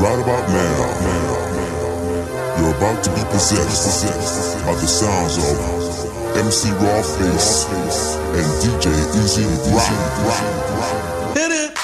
Right about now, you're about to be possessed by the sounds of MC Rawface and DJ Easy Rock. Hit it!